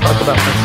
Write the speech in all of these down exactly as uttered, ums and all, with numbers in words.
talk about my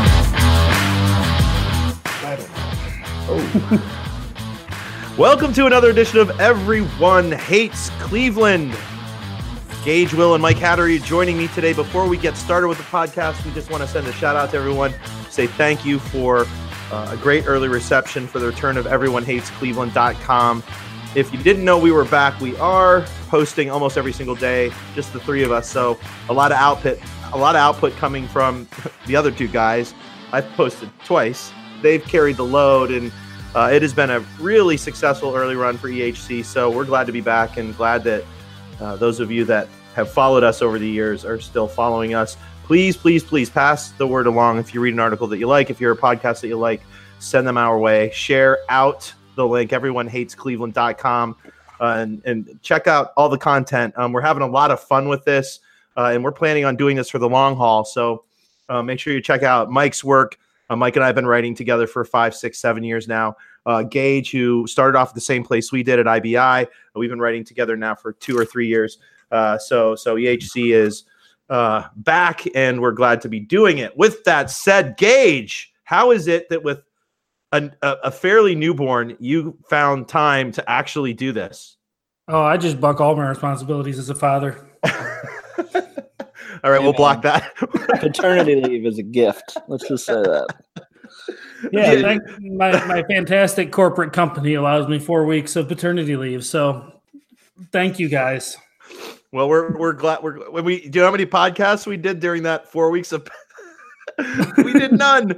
son? I don't know. Oh. Welcome to another edition of Everyone Hates Cleveland. Gage, Will, and Mike Hattery joining me today. Before we get started with the podcast, we just want to send a shout out to everyone, say thank you for uh, a great early reception for the return of everyone hates cleveland dot com. If you didn't know we were back, we are posting almost every single day, just the three of us. So a lot of output, a lot of output coming from the other two guys. I've posted twice. They've carried the load, and uh, it has been a really successful early run for E H C. So we're glad to be back and glad that uh, those of you that have followed us over the years are still following us. Please, please, please pass the word along. If you read an article that you like, if you're a podcast that you like, send them our way. Share out the link, everyone hates cleveland dot com, uh, and, and check out all the content. Um, we're having a lot of fun with this, uh, and we're planning on doing this for the long haul. So uh, make sure you check out Mike's work. Uh, Mike and I have been writing together for five, six, seven years now. Uh, Gage, who started off at the same place we did at I B I, we've been writing together now for two or three years. Uh, so, so E H C is uh, back, and we're glad to be doing it. With that said, Gage, how is it that with a, a fairly newborn, you found time to actually do this? Oh, I just buck all my responsibilities as a father. All right, we'll block that. Paternity leave is a gift. Let's just say that. Yeah, thank, my, my fantastic corporate company allows me four weeks of paternity leave. So thank you guys. Well, we're we're glad we're when we do you know how many podcasts we did during that four weeks of we did none.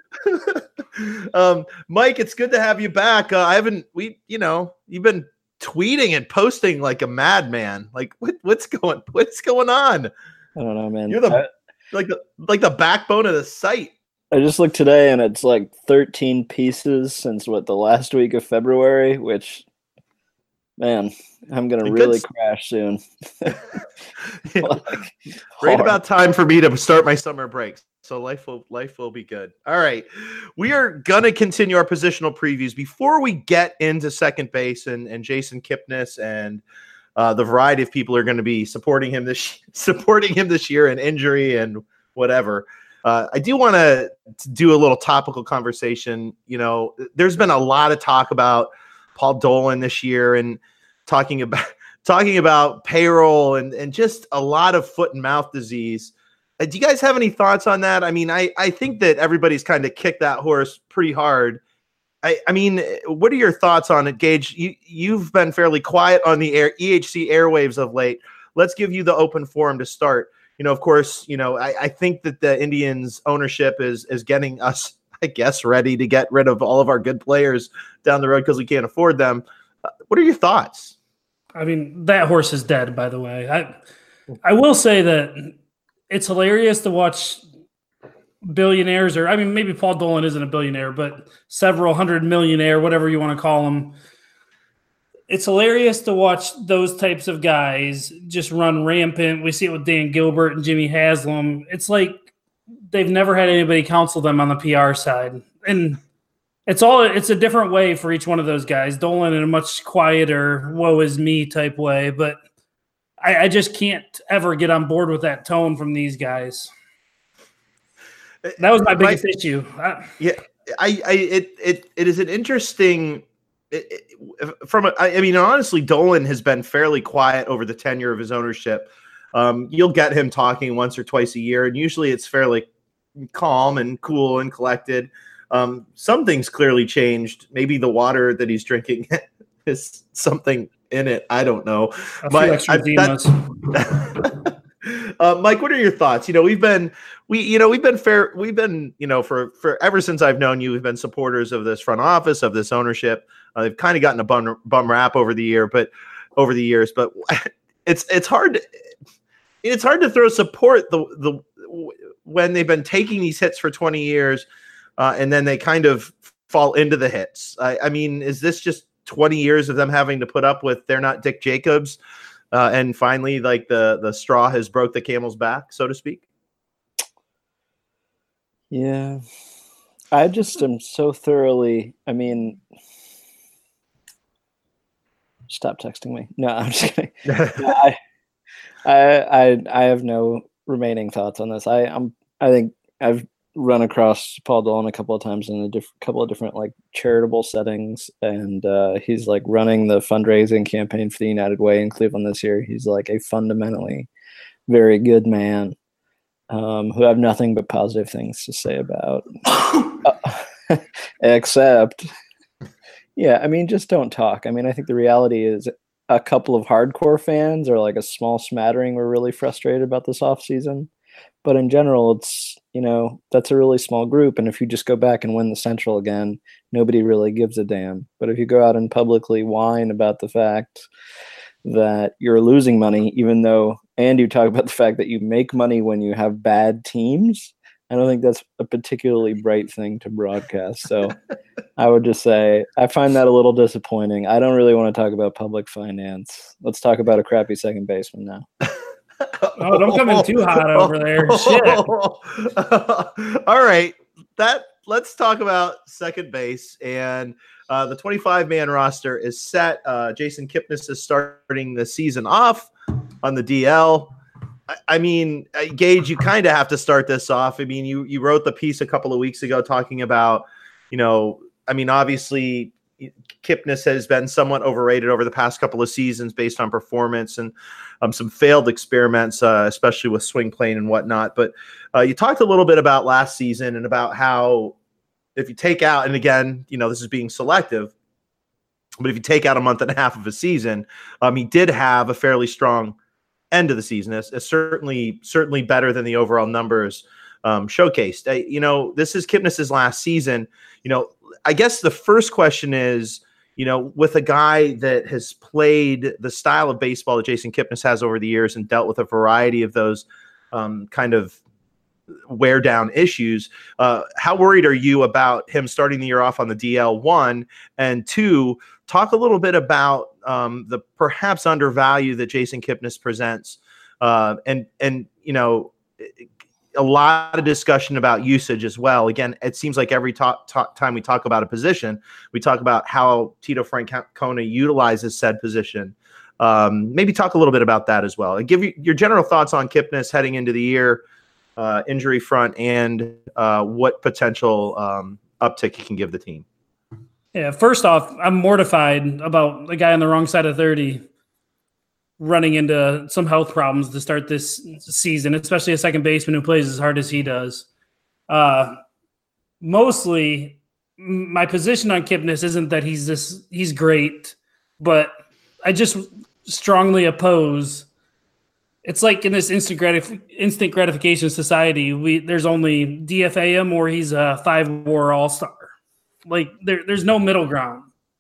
um, Mike, it's good to have you back. Uh, I haven't we you know you've been tweeting and posting like a madman. Like what what's going what's going on? I don't know, man. You're the I, like the like the backbone of the site. I just looked today, and it's like thirteen pieces since what the last week of February. Which, man, I'm gonna really crash soon. Like, right about time for me to start my summer breaks. So life will life will be good. All right, we are gonna continue our positional previews before we get into second base and, and Jason Kipnis and uh, the variety of people are going to be supporting him this supporting him this year and injury and whatever. Uh, I do want to do a little topical conversation. You know, there's been a lot of talk about Paul Dolan this year and talking about talking about payroll and, and just a lot of foot and mouth disease. Uh, do you guys have any thoughts on that? I mean, I, I think that everybody's kind of kicked that horse pretty hard. I, I mean, what are your thoughts on it, Gage? You, you've been fairly quiet on the air, E H C airwaves of late. Let's give you the open forum to start. You know, of course, you know, I, I think that the Indians ownership is is getting us, I guess, ready to get rid of all of our good players down the road because we can't afford them. Uh, what are your thoughts? I mean, that horse is dead, by the way. I I will say that it's hilarious to watch billionaires, or I mean, maybe Paul Dolan isn't a billionaire, but several hundred millionaire, whatever you want to call them. It's hilarious to watch those types of guys just run rampant. We see it with Dan Gilbert and Jimmy Haslam. It's like they've never had anybody counsel them on the P R side. And it's all it's a different way for each one of those guys. Dolan in a much quieter, woe is me type way. But I, I just can't ever get on board with that tone from these guys. That was my biggest my, issue. I, yeah, I, I it, it it is an interesting It, it, from a, I mean, honestly, Dolan has been fairly quiet over the tenure of his ownership. Um, you'll get him talking once or twice a year, and usually it's fairly calm and cool and collected. Um, something's clearly changed. Maybe the water that he's drinking is something in it. I don't know. But I, that, uh, Mike, what are your thoughts? You know, we've been we you know we've been fair. We've been you know for for ever since I've known you, we've been supporters of this front office, of this ownership. Uh, they've kind of gotten a bum, bum rap over the year, but over the years, but it's it's hard to, it's hard to throw support the the when they've been taking these hits for twenty years, uh, and then they kind of fall into the hits. I, I mean, is this just twenty years of them having to put up with they're not Dick Jacobs, uh, and finally, like the the straw has broke the camel's back, so to speak? Yeah, I just am so thoroughly. I mean. Stop texting me. No, I'm just kidding. No, I, I, I, I have no remaining thoughts on this. I, I'm, I think I've run across Paul Dolan a couple of times in a diff- couple of different like charitable settings, and uh, he's like running the fundraising campaign for the United Way in Cleveland this year. He's like a fundamentally very good man um, who I have nothing but positive things to say about, uh, except, yeah, I mean, just don't talk. I mean, I think the reality is a couple of hardcore fans or like a small smattering were really frustrated about this offseason. But in general, it's, you know, that's a really small group. And if you just go back and win the Central again, nobody really gives a damn. But if you go out and publicly whine about the fact that you're losing money, even though, and you talk about the fact that you make money when you have bad teams, I don't think that's a particularly bright thing to broadcast. So I would just say I find that a little disappointing. I don't really want to talk about public finance. Let's talk about a crappy second baseman now. Oh, don't come in too hot over there. Shit. All right. That let's talk about second base. And uh, the twenty-five man roster is set. Uh, Jason Kipnis is starting the season off on the D L. I, I mean, Gage, you kind of have to start this off. I mean, you you wrote the piece a couple of weeks ago talking about, you know, I mean, obviously Kipnis has been somewhat overrated over the past couple of seasons based on performance and um, some failed experiments, uh, especially with swing plane and whatnot. But uh, you talked a little bit about last season and about how if you take out, and again, you know, this is being selective, but if you take out a month and a half of a season, um, he did have a fairly strong end of the season. It's, it's certainly, certainly better than the overall numbers um, showcased. Uh, you know, this is Kipnis's last season. You know, I guess the first question is, you know, with a guy that has played the style of baseball that Jason Kipnis has over the years and dealt with a variety of those um, kind of wear down issues, uh, how worried are you about him starting the year off on the D L, one? And two, talk a little bit about um, the perhaps undervalue that Jason Kipnis presents. Uh, and, and, you know, a lot of discussion about usage as well. Again, it seems like every talk, talk, time we talk about a position, we talk about how Tito Francona utilizes said position. Um, maybe talk a little bit about that as well. And give you your general thoughts on Kipnis heading into the year, uh, injury front, and uh, what potential um, uptick he can give the team. Yeah, first off, I'm mortified about a guy on the wrong side of thirty running into some health problems to start this season, especially a second baseman who plays as hard as he does. Uh, mostly, my position on Kipnis isn't that he's this he's great, but I just strongly oppose. It's like in this instant gratif- instant gratification society, we there's only D F A him or he's a five-war all-star. Like there, there's no middle ground,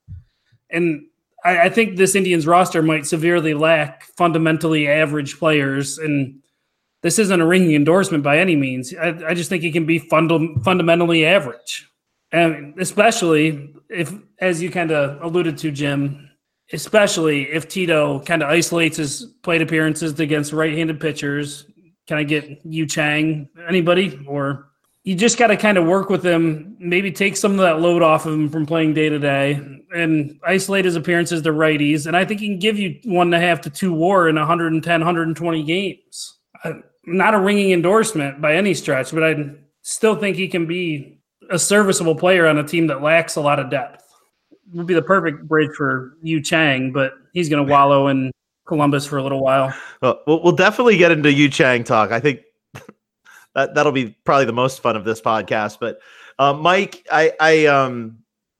and I, I think this Indians roster might severely lack fundamentally average players, and this isn't a ringing endorsement by any means. I, I just think he can be funda- fundamentally average, and especially if, as you kind of alluded to, Jim, especially if Tito kind of isolates his plate appearances against right-handed pitchers. Can I get Yu Chang? Anybody? Or you just got to kind of work with him, maybe take some of that load off of him from playing day to day and isolate his appearances to righties. And I think he can give you one and a half to two war in one hundred ten, one hundred twenty games. I'm not a ringing endorsement by any stretch, but I still think he can be a serviceable player on a team that lacks a lot of depth. It would be the perfect bridge for Yu Chang, but he's going to wallow in Columbus for a little while. Well, we'll definitely get into Yu Chang talk. I think that that'll be probably the most fun of this podcast. But uh, Mike, I, I, um,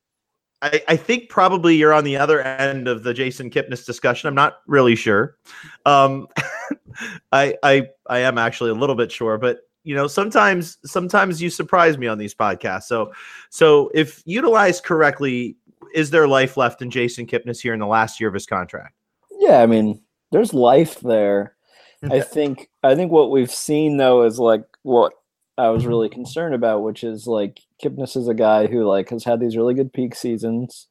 I, I think probably you're on the other end of the Jason Kipnis discussion. I'm not really sure. Um, I, I, I am actually a little bit sure, but you know, sometimes, sometimes you surprise me on these podcasts. So, so if utilized correctly, is there life left in Jason Kipnis here in the last year of his contract? Yeah, I mean, there's life there. I think I think what we've seen though is like what I was really concerned about, which is like Kipnis is a guy who like has had these really good peak seasons,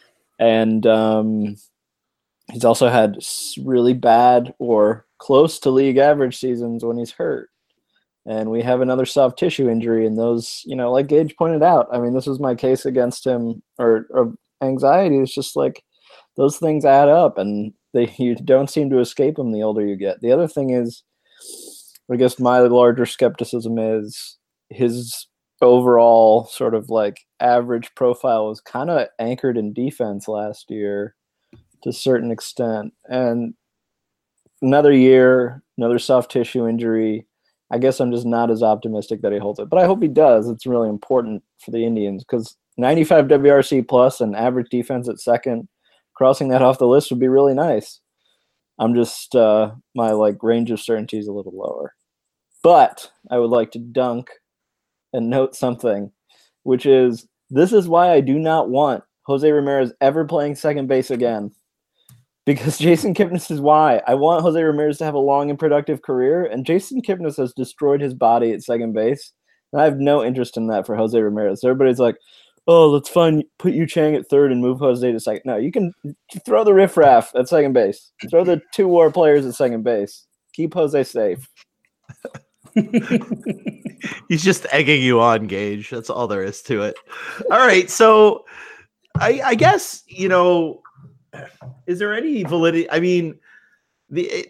and um, he's also had really bad or close to league average seasons when he's hurt. And we have another soft tissue injury, and those, you know, like Gage pointed out, I mean, this was my case against him, or, or anxiety. It's just like those things add up, and they you don't seem to escape them the older you get. The other thing is, I guess my larger skepticism is his overall sort of like average profile was kind of anchored in defense last year to a certain extent. And another year, another soft tissue injury. I guess I'm just not as optimistic that he holds it, but I hope he does. It's really important for the Indians because ninety-five W R C plus and average defense at second, crossing that off the list would be really nice. I'm just, uh, my like range of certainty is a little lower, but I would like to dunk and note something, which is this is why I do not want Jose Ramirez ever playing second base again. Because Jason Kipnis is why. I want Jose Ramirez to have a long and productive career, and Jason Kipnis has destroyed his body at second base. And I have no interest in that for Jose Ramirez. Everybody's like, oh, let's fine, put Yu Chang at third and move Jose to second. No, you can throw the riffraff at second base. Throw the two war players at second base. Keep Jose safe. He's just egging you on, Gage. That's all there is to it. All right, so I, I guess, you know, is there any validity? I mean, the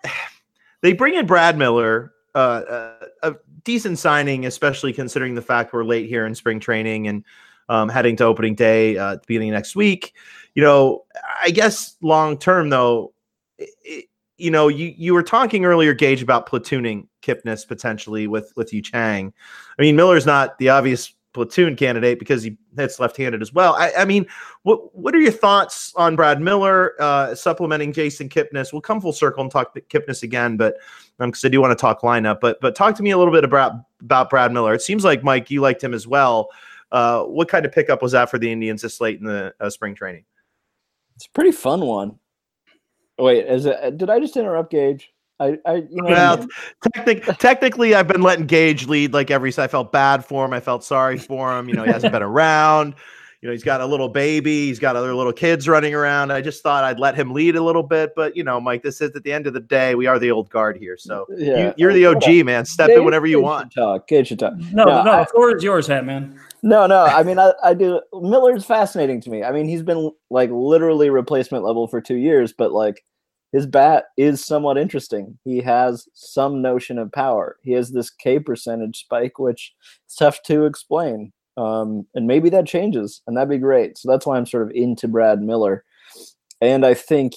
they bring in Brad Miller, uh, a, a decent signing, especially considering the fact we're late here in spring training and um, heading to opening day uh, at the beginning of next week. You know, I guess long term though, it, you know, you you were talking earlier, Gage, about platooning Kipnis potentially with with Yu Chang. I mean, Miller's not the obvious platoon candidate because he hits left-handed as well. I, I mean, what what are your thoughts on Brad Miller uh, supplementing Jason Kipnis? We'll come full circle and talk Kipnis again, but because um, I do want to talk lineup. But but talk to me a little bit about about Brad Miller. It seems like, Mike, you liked him as well. Uh, what kind of pickup was that for the Indians this late in the uh, spring training? It's a pretty fun one. Wait, is it? Did I just interrupt, Gage? I, I, you know, well, technic- technically, I've been letting Gage lead like every. I felt bad for him. I felt sorry for him. You know, he hasn't been around. You know, he's got a little baby. He's got other little kids running around. I just thought I'd let him lead a little bit. But you know, Mike, this is at the end of the day, we are the old guard here. So yeah. you, you're the O G, man. Step Gage, in whenever you Gage want. Should talk. Gage should talk. No, no, no I, the floor is yours, Hat Man. No, no. I mean, I, I do. Miller's fascinating to me. I mean, he's been like literally replacement level for two years, but like. His bat is somewhat interesting. He has some notion of power. He has this K percentage spike, which is tough to explain. Um, and maybe that changes, and that'd be great. So that's why I'm sort of into Brad Miller. And I think,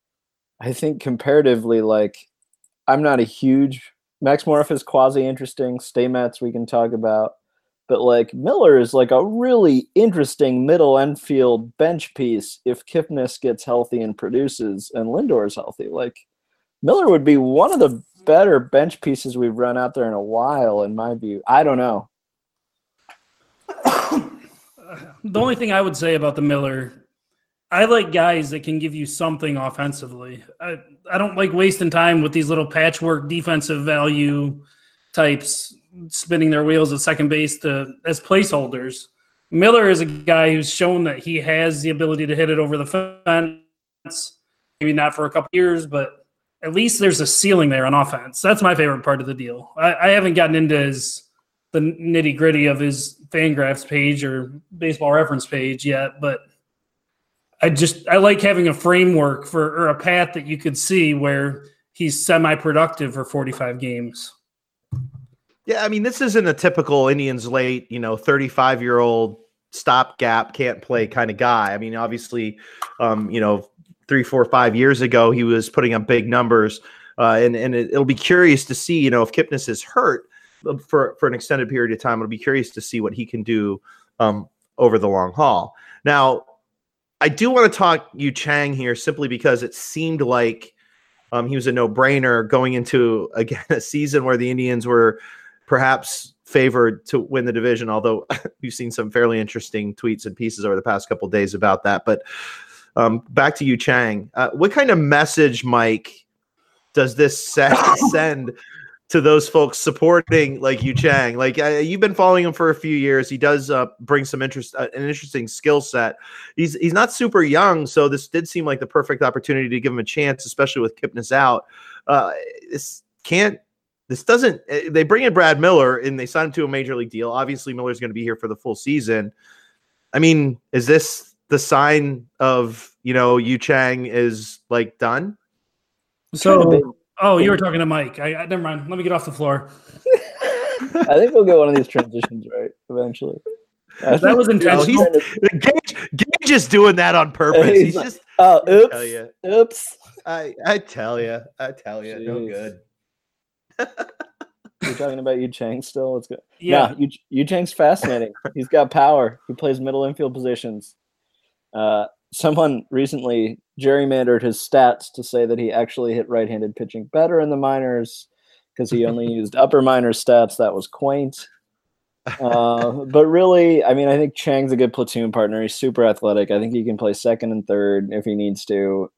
I think comparatively, like, I'm not a huge Max Morph is quasi interesting. Staymats we can talk about. But like Miller is like a really interesting middle infield bench piece if Kipnis gets healthy and produces and Lindor is healthy. Like Miller would be one of the better bench pieces we've run out there in a while, in my view. I don't know. The only thing I would say about the Miller, I like guys that can give you something offensively. I, I don't like wasting time with these little patchwork defensive value types spinning their wheels at second base to as placeholders. Miller is a guy who's shown that he has the ability to hit it over the fence. Maybe not for a couple years, but at least there's a ceiling there on offense. That's my favorite part of the deal. I, I haven't gotten into his the nitty gritty of his Fangraphs page or Baseball Reference page yet, but I just I like having a framework for or a path that you could see where he's semi-productive for forty-five games. Yeah, I mean, this isn't a typical Indians late, you know, thirty-five-year-old stopgap, can't play kind of guy. I mean, obviously, um, you know, three, four, five years ago, he was putting up big numbers, uh, and and it, it'll be curious to see, you know, if Kipnis is hurt for for an extended period of time. It'll be curious to see what he can do um, over the long haul. Now, I do want to talk Yu Chang here simply because it seemed like um, he was a no-brainer going into again a season where the Indians were perhaps favored to win the division, although we've seen some fairly interesting tweets and pieces over the past couple of days about that. But um, back to Yu Chang. Uh, what kind of message, Mike, does this set, send to those folks supporting like Yu Chang? Like uh, you've been following him for a few years. He does uh, bring some interest, uh, an interesting skill set. He's he's not super young, so this did seem like the perfect opportunity to give him a chance, especially with Kipnis out. Uh, this can't. This doesn't – they bring in Brad Miller, and they sign him to a major league deal. Obviously, Miller's going to be here for the full season. I mean, is this the sign of, you know, Yu Chang is, like, done? So – oh, you were talking to Mike. I, I Never mind. Let me get off the floor. I think we'll get one of these transitions right eventually. That was intentional. No, Gage, Gage is doing that on purpose. He's, he's like, just oh, oops, I tell you, oops. I I tell you, I tell you, Jeez. No good. You're talking about Yu Chang still? Let's go. Yeah, yeah, Yu, Yu Chang's fascinating. He's got power. He plays middle infield positions. Uh, someone recently gerrymandered his stats to say that he actually hit right-handed pitching better in the minors because he only used upper minor stats. That was quaint. Uh, but really, I mean, I think Chang's a good platoon partner. He's super athletic. I think he can play second and third if he needs to.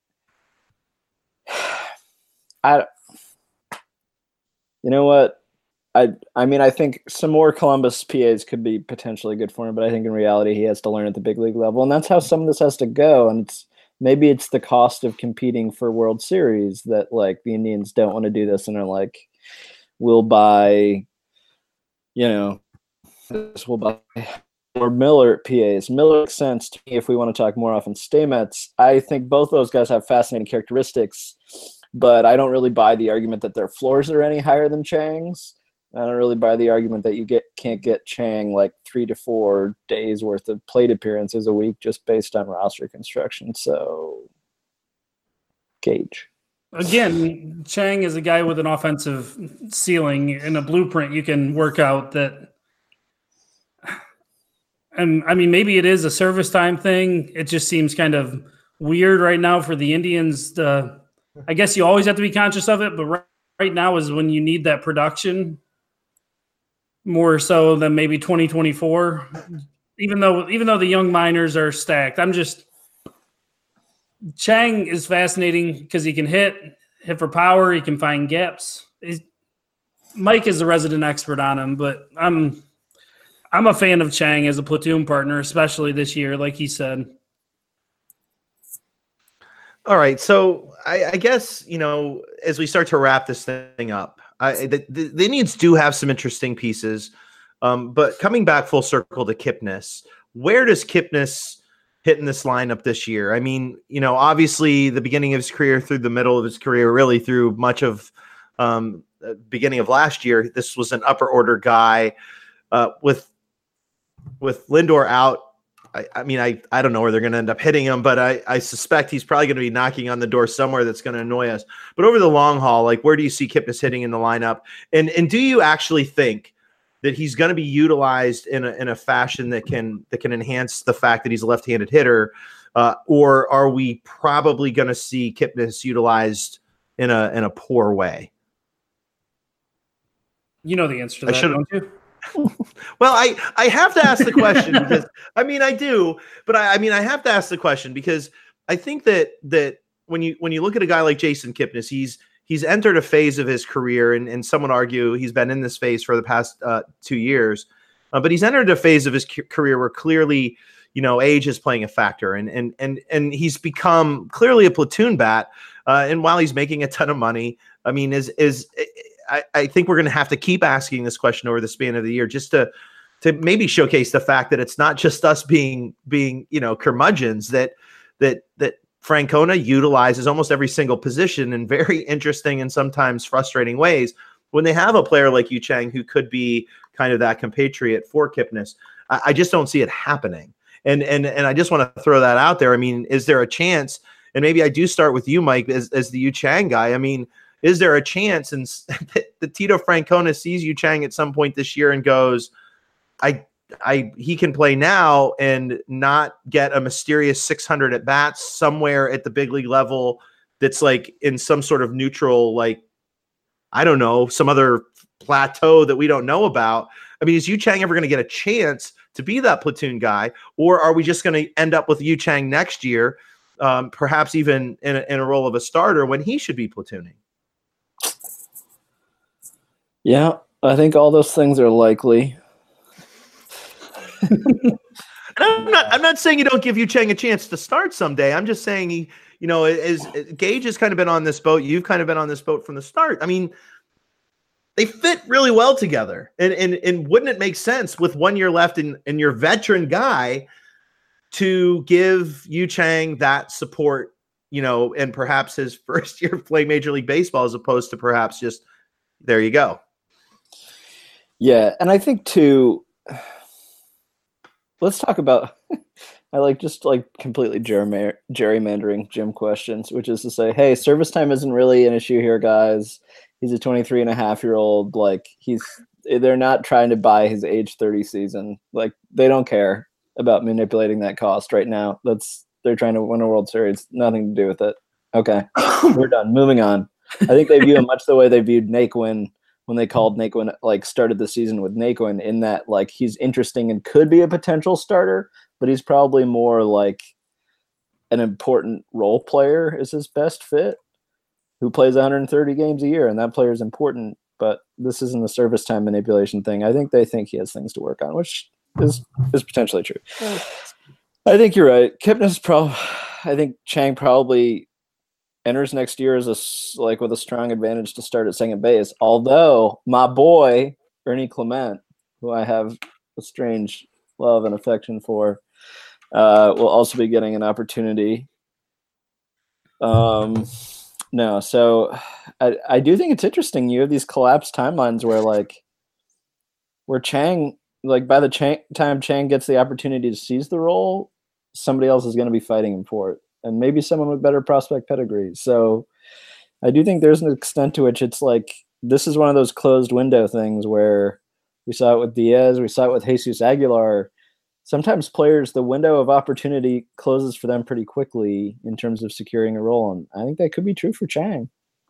I, you know what? I I mean, I think some more Columbus P As could be potentially good for him, but I think in reality he has to learn at the big league level, and that's how some of this has to go. And it's maybe it's the cost of competing for World Series that like the Indians don't want to do this, and are like, we'll buy, you know, this we'll buy or Miller P As. Miller makes sense to me if we want to talk more often Staymets. I think both those guys have fascinating characteristics, but I don't really buy the argument that their floors are any higher than Chang's. I don't really buy the argument that you get can't get Chang like three to four days worth of plate appearances a week just based on roster construction. So, Gage. Again, Chang is a guy with an offensive ceiling and a blueprint you can work out that. And I mean, maybe it is a service time thing. It just seems kind of weird right now for the Indians. To, I guess you always have to be conscious of it, but right, right now is when you need that production. More so than maybe twenty twenty-four, even though even though the young minors are stacked. I'm just Chang is fascinating because he can hit, hit for power. He can find gaps. He's, Mike is the resident expert on him, but I'm I'm a fan of Chang as a platoon partner, especially this year, like he said. All right, so I, I guess you know as we start to wrap this thing up. I, the, the, the Indians do have some interesting pieces, um, but coming back full circle to Kipnis, where does Kipnis hit in this lineup this year? I mean, you know, obviously the beginning of his career through the middle of his career, really through much of um, the beginning of last year, this was an upper order guy uh, with with Lindor out. I, I mean, I, I don't know where they're going to end up hitting him, but I, I suspect he's probably going to be knocking on the door somewhere that's going to annoy us. But over the long haul, like where do you see Kipnis hitting in the lineup? And and do you actually think that he's going to be utilized in a in a fashion that can that can enhance the fact that he's a left-handed hitter, uh, or are we probably going to see Kipnis utilized in a in a poor way? You know the answer to that, don't you? Well, I, I have to ask the question because I mean I do, but I, I mean I have to ask the question because I think that that when you when you look at a guy like Jason Kipnis, he's he's entered a phase of his career, and, and some would argue he's been in this phase for the past uh, two years, uh, but he's entered a phase of his c- career where clearly, you know, age is playing a factor, and and and and he's become clearly a platoon bat, uh, and while he's making a ton of money, I mean, is is I, I think we're going to have to keep asking this question over the span of the year just to to maybe showcase the fact that it's not just us being being you know curmudgeons, that that that Francona utilizes almost every single position in very interesting and sometimes frustrating ways when they have a player like Yu Chang who could be kind of that compatriot for Kipnis. I, I just don't see it happening, and and and I just want to throw that out there. I mean, is there a chance? And maybe I do start with you, Mike, as as the Yu Chang guy. I mean, is there a chance and the Tito Francona sees Yu Chang at some point this year and goes, I, I, he can play now and not get a mysterious six hundred at bats somewhere at the big league level that's like in some sort of neutral, like, I don't know, some other plateau that we don't know about. I mean, is Yu Chang ever going to get a chance to be that platoon guy, or are we just going to end up with Yu Chang next year, um, perhaps even in a, in a role of a starter when he should be platooning? Yeah, I think all those things are likely. And I'm not I'm not saying you don't give Yu Chang a chance to start someday. I'm just saying he, you know, as Gage has kind of been on this boat, you've kind of been on this boat from the start. I mean, they fit really well together. And and and wouldn't it make sense with one year left in, in your veteran guy to give Yu Chang that support, you know, and perhaps his first year playing Major League Baseball as opposed to perhaps just there you go. Yeah, and I think too. Let's talk about. I like just like completely gerryma- gerrymandering Jim questions, which is to say, hey, service time isn't really an issue here, guys. He's a twenty-three and a half year old. Like he's, they're not trying to buy his age thirty season. Like they don't care about manipulating that cost right now. That's they're trying to win a World Series. Nothing to do with it. Okay, we're done. Moving on. I think they view him much the way they viewed Naquin when they called Naquin, like started the season with Naquin, in that like he's interesting and could be a potential starter, but he's probably more like an important role player is his best fit, who plays one hundred thirty games a year, and that player is important. But this isn't a service time manipulation thing. I think they think he has things to work on, which is is potentially true. I think you're right. Kipnis probably. I think Chang probably enters next year as a like with a strong advantage to start at second base. Although my boy Ernie Clement, who I have a strange love and affection for, uh, will also be getting an opportunity. Um, no, so I I do think it's interesting. You have these collapsed timelines where like where Chang like by the Chang, time Chang gets the opportunity to seize the role, somebody else is going to be fighting him for it. And maybe someone with better prospect pedigree. So I do think there's an extent to which it's like, this is one of those closed window things where we saw it with Diaz, we saw it with Jesus Aguilar. Sometimes players, the window of opportunity closes for them pretty quickly in terms of securing a role. And I think that could be true for Chang.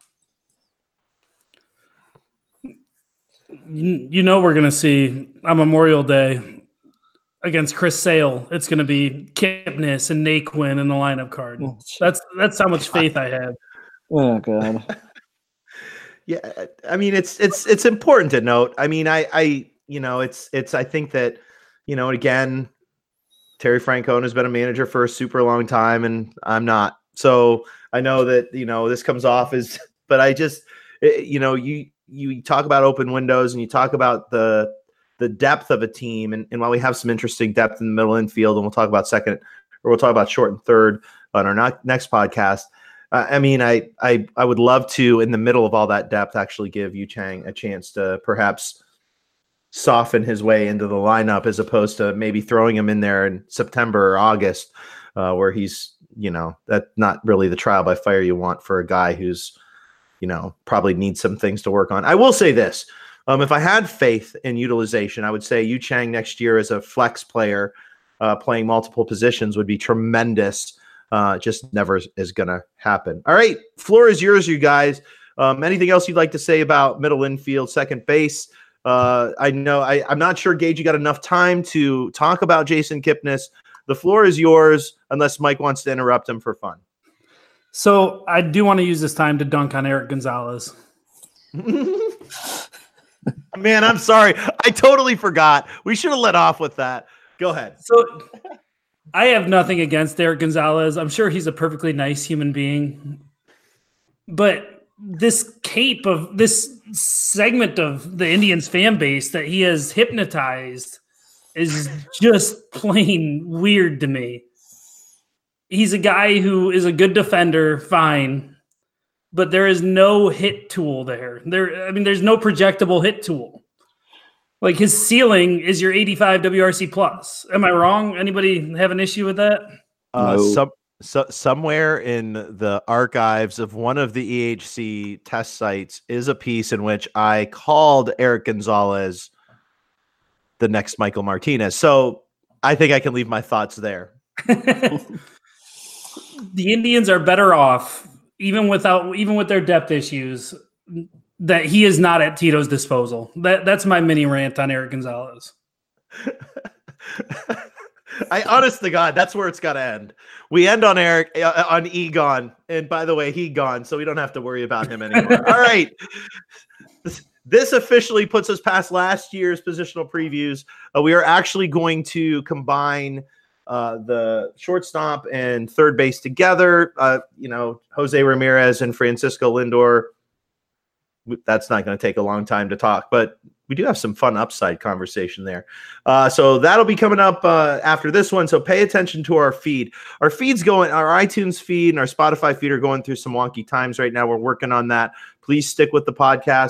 You know, we're going to see on Memorial Day against Chris Sale, it's going to be Kipnis and Naquin in the lineup card. That's that's how much faith I have. Oh God. Yeah, I mean it's it's it's important to note. I mean, I I you know it's it's I think that you know again, Terry Francona has been a manager for a super long time, and I'm not. So I know that you know this comes off as, but I just it, you know you you talk about open windows and you talk about the. the depth of a team. And, and while we have some interesting depth in the middle infield, and we'll talk about second, or we'll talk about short and third on our not, next podcast. Uh, I mean, I, I, I would love to, in the middle of all that depth, actually give Yu Chang a chance to perhaps soften his way into the lineup, as opposed to maybe throwing him in there in September or August, uh, where he's, you know, that's not really the trial by fire you want for a guy who's, you know, probably needs some things to work on. I will say this. Um, if I had faith in utilization, I would say Yu Chang next year as a flex player, uh, playing multiple positions would be tremendous. Uh, just never is, is going to happen. All right, floor is yours, you guys. Um, anything else you'd like to say about middle infield, second base? Uh, I know I, I'm not sure, Gage, you got enough time to talk about Jason Kipnis. The floor is yours, unless Mike wants to interrupt him for fun. So I do want to use this time to dunk on Eric Gonzalez. Man, I'm sorry. I totally forgot. We should have let off with that. Go ahead. So I have nothing against Eric Gonzalez. I'm sure he's a perfectly nice human being. But this cape of this segment of the Indians fan base that he has hypnotized is just plain weird to me. He's a guy who is a good defender, fine. But there is no hit tool there. There, I mean, there's no projectable hit tool. Like his ceiling is your eighty-five W R C plus. Am I wrong? Anybody have an issue with that? Uh, no. some, so, somewhere in the archives of one of the E H C test sites is a piece in which I called Eric Gonzalez the next Michael Martinez. So I think I can leave my thoughts there. The Indians are better off, even without, even with their depth issues, that he is not at Tito's disposal. That that's my mini rant on Eric Gonzalez. I honest to God, that's where it's got to end. We end on Eric uh, on Egon, and by the way, he gone, so we don't have to worry about him anymore. All right, this, this officially puts us past last year's positional previews. Uh, we are actually going to combine uh, the shortstop and third base together. Uh, you know, Jose Ramirez and Francisco Lindor. That's not going to take a long time to talk, but we do have some fun upside conversation there. Uh, so that'll be coming up uh, after this one. So pay attention to our feed. Our feed's going, our iTunes feed and our Spotify feed are going through some wonky times right now. We're working on that. Please stick with the podcast.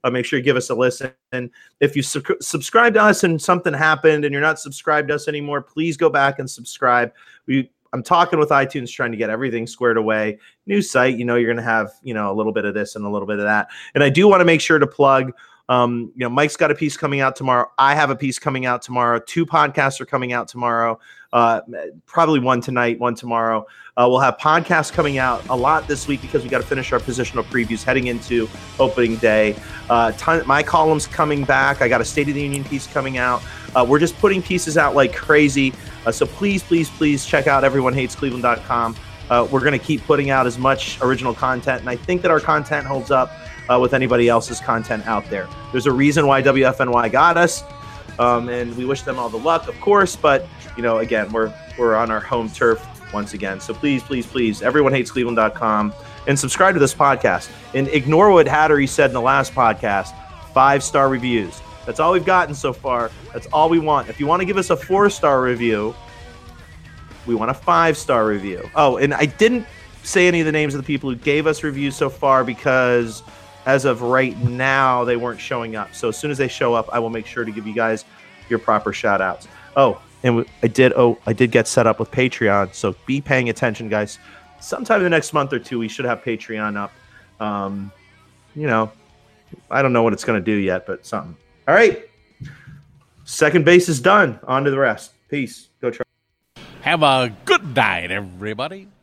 uh, make sure you give us a listen. And if you su- subscribe to us and something happened and you're not subscribed to us anymore, please go back and subscribe. We I'm talking with iTunes, trying to get everything squared away. New site, you know, you're going to have, you know, a little bit of this and a little bit of that. And I do want to make sure to plug, um, you know, Mike's got a piece coming out tomorrow. I have a piece coming out tomorrow. Two podcasts are coming out tomorrow. Uh, probably one tonight, one tomorrow. Uh, we'll have podcasts coming out a lot this week because we got to finish our positional previews heading into opening day. Uh, ton, my column's coming back. I got a State of the Union piece coming out. Uh, we're just putting pieces out like crazy. Uh, so please, please, please check out everyone hates cleveland dot com. Uh, we're going to keep putting out as much original content, and I think that our content holds up uh, with anybody else's content out there. There's a reason why W F N Y got us, um, and we wish them all the luck, of course. But you know, again, we're we're on our home turf once again. So please, please, please, everyone hates cleveland dot com, and subscribe to this podcast. And ignore what Hattery said in the last podcast. Five star reviews. That's all we've gotten so far. That's all we want. If you want to give us a four-star review, we want a five-star review. Oh, and I didn't say any of the names of the people who gave us reviews so far because as of right now, they weren't showing up. So as soon as they show up, I will make sure to give you guys your proper shout-outs. Oh, and I did Oh, I did get set up with Patreon, so be paying attention, guys. Sometime in the next month or two, we should have Patreon up. Um, you know, I don't know what it's going to do yet, but something. All right. Second base is done. On to the rest. Peace. Go try. Have a good night, everybody.